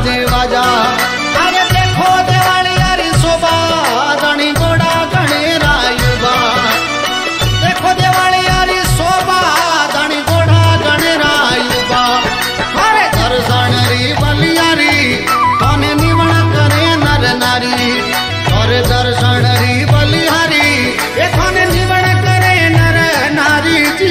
बाजे बाजा। अरे देखो दिवाली यारी शोभा धनी घोड़ा घने रायुबा। देखो दिवाली यारी शोभा धनी घोड़ा घने रायुबा। अरे दर्शन री बलियारी थाने निवण करे नर नारी। और दर्शन री बलिहारी ये थाने निवण करे नर नारी जी।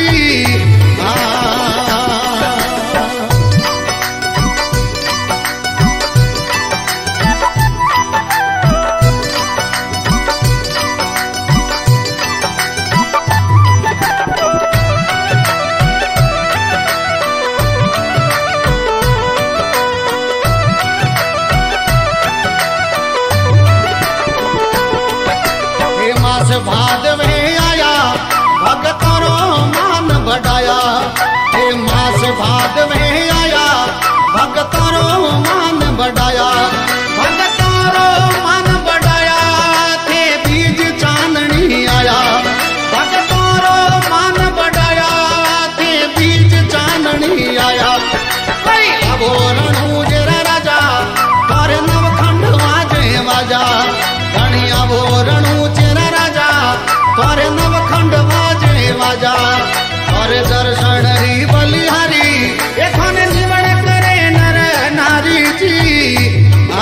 भाद में आया भगतों मान बढ़ाया। हे मास भाद में आया भगतों मान बढ़ाया। भगतों मान बढ़ाया थे बीज चांदनी आया। भगतों मान बढ़ाया थे बीज चांदनी आया। अब रणू जरा राजा और नवखंड वाजे बाजा। धनिया वो रणू तोरे नवखंड बाजे बाजा। और दर्शन री बलिहारी ये थाने निवण करे नर नारी जी।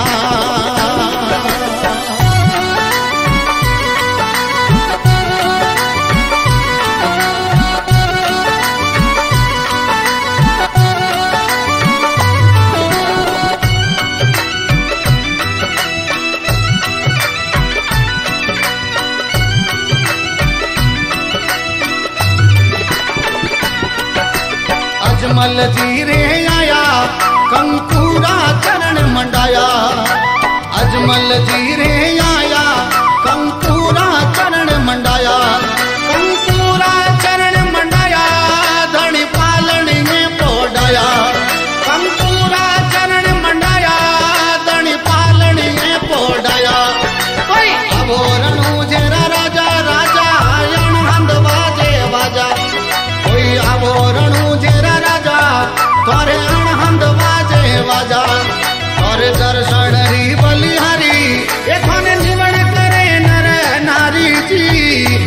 अजमल जी रे आया कंकूरा चरण मंडाया। अजमल जी रे आया कंकूरा चरण मंडाया। कंकूरा चरण मंडाया धनी पालन में पोडाया। कंकूरा चरण मंडाया धनी पालन में पोडाया। अब रणू जरा राजा राजा अणहंद बाजे बाजा। अब रणू जरा राजा तोरे अणहंद बाजे बाजा। और दर्शन री बलिहारी ये थाने निवण करे नर नारी जी।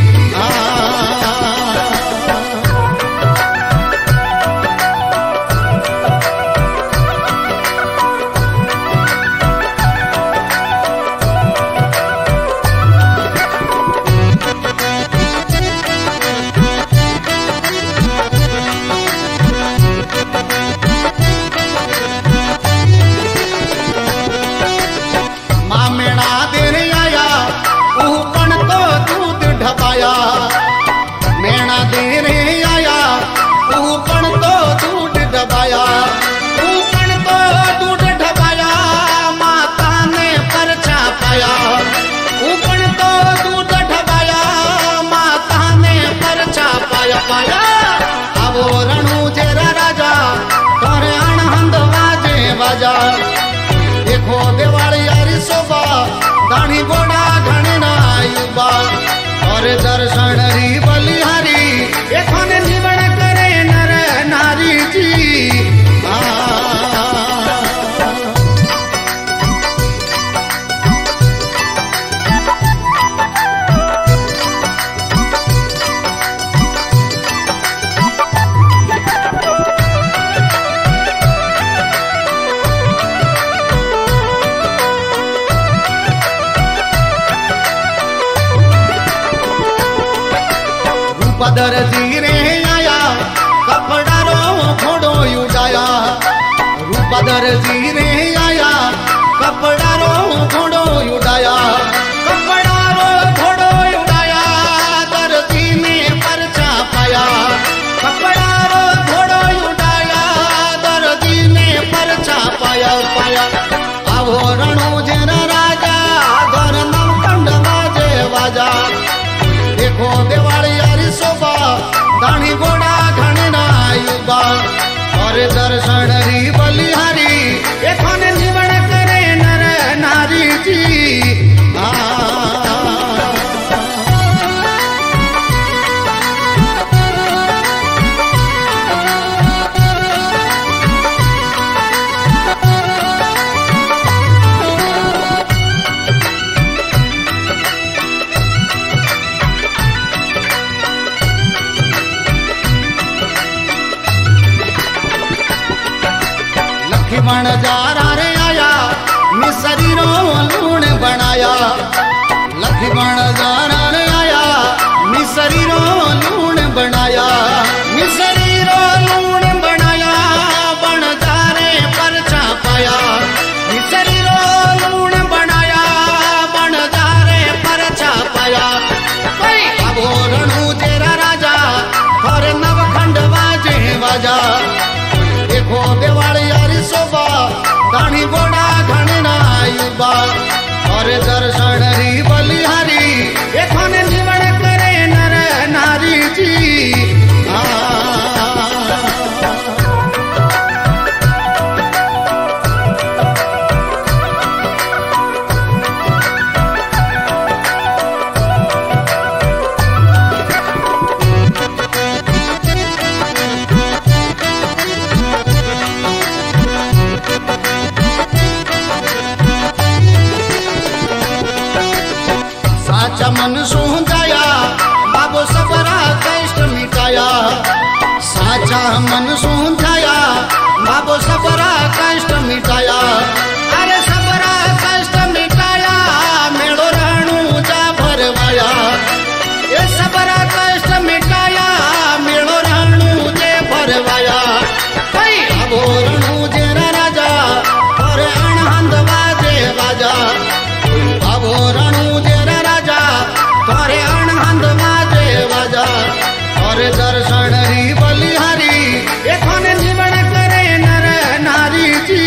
मेणा देने आया ऊपन तो दूध दबाया। ऊपन तो दूध ढबाया माता ने परछा पाया। ऊपन तो दूध ढबाया माता ने परछा पाया पाया। अब रणू जरा राजा तोरे अणहंद बाजे बाजा। देखो दिवाली यारी शोभा धनी घोड़ा घने रायुबा। और दर्शन री बलिहारी ये थाने निवण करे नर नारी जी। पदर जी रे आया कपड़ा रो घोड़ो उड़ाया। रूपदर जी रे आया कपड़ा रो घोड़ो उड़ाया। कपड़ा रो घोड़ो उड़ाया दर्जी ने परछा पाया। कपड़ा रो घोड़ो उड़ाया दर्जी ने परछा पाया पाया। अब रणू जरा राजा धर नवखंड बाजे बाजा। देखो दिवाली यारी शोभा धनी घोड़ा घने रायुबा। और दर्शन री बलिहारी ये थाने निवण करे नर नारी जी। और दर्शन री बलिहारी एखन निवण करे नर नारी जी। साचा मन सुंजाया बाबो सबरा कष्ट मिटाया। साचा मन सुंजाया बाबो सबरा कष्ट मिटाया। अरे सबरा कष्ट मिटाया मेड़ो राणू जा भरवाया। ये सबरा कष्ट मिटाया मेड़ो राणू जे भरवाया। भाई अबो रणू जेरा राजा और अणहंद बाजे बाजा। अबो रणू जेरा राजा तोरे अणहंद बाजे बाजा। और दर्शन री बलिहारी एखन निवण करे नर नारी जी।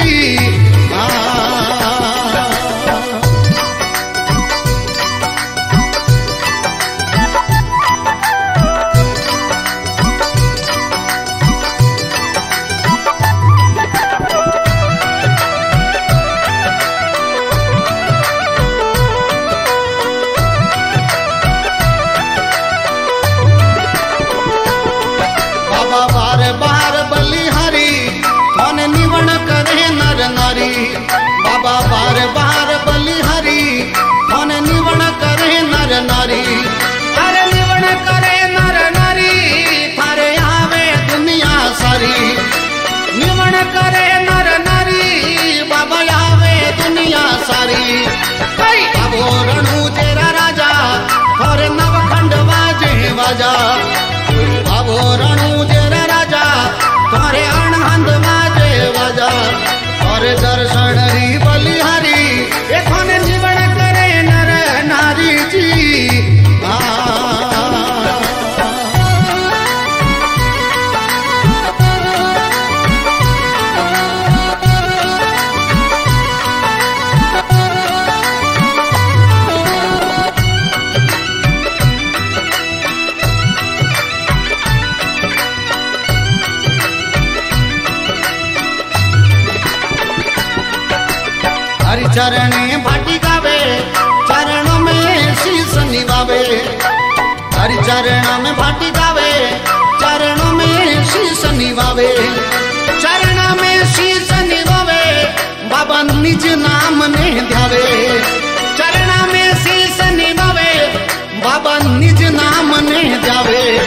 बार बार बलिहारी कौन निवण करे नर नारी। बाबा बार बार बलिहारी कौन निवण करे नर नारी। अरे निवण करे नर नारी थारे आवे दुनिया सारी। निवण करे नर नारी बाबा आवे दुनिया सारी। बाबो रणू जेरा राजा और नवखंड बाजे बाजा। बाबो रणू जेरा राजा तोरे अणहंद बाजे बाजा। और दर्शन री बलिहारी एखन निवण करे नर नारी जी। हरि चरणे भाटी गावे चरणों में शीश निभावे। हरि चरण में भाटी गावे चरणों में शीश निभावे। चरण में शीश निभावे बाबा निज नाम ने ध्यावे। चरण में शीश निभावे बाबा निज नाम ने ध्यावे।